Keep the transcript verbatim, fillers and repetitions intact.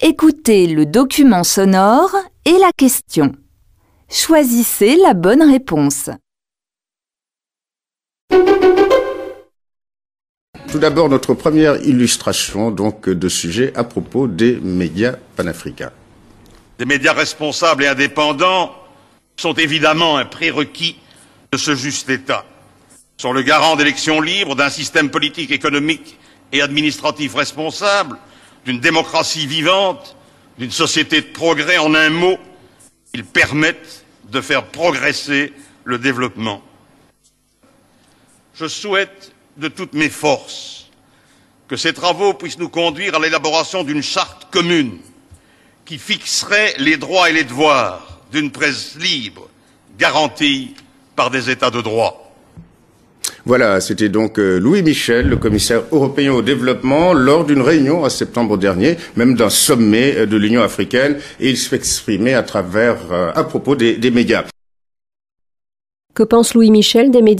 Écoutez le document sonore et la question. Choisissez la bonne réponse. Tout d'abord, notre première illustration donc, de sujet à propos des médias panafricains. Des médias responsables et indépendants sont évidemment un prérequis de ce juste État. Ils sont le garant d'élections libres, d'un système politique, économique et administratif responsable, d'une démocratie vivante, d'une société de progrès. En un mot, ils permettent de faire progresser le développement. Je souhaite de toutes mes forces que ces travaux puissent nous conduire à l'élaboration d'une charte commune qui fixerait les droits et les devoirs d'une presse libre, garantie par des États de droit. Voilà, c'était donc Louis Michel, le commissaire européen au développement, lors d'une réunion en septembre dernier, même d'un sommet de l'Union africaine, et il s'exprimait à travers, à propos des, des médias. Que pense Louis Michel des médias ?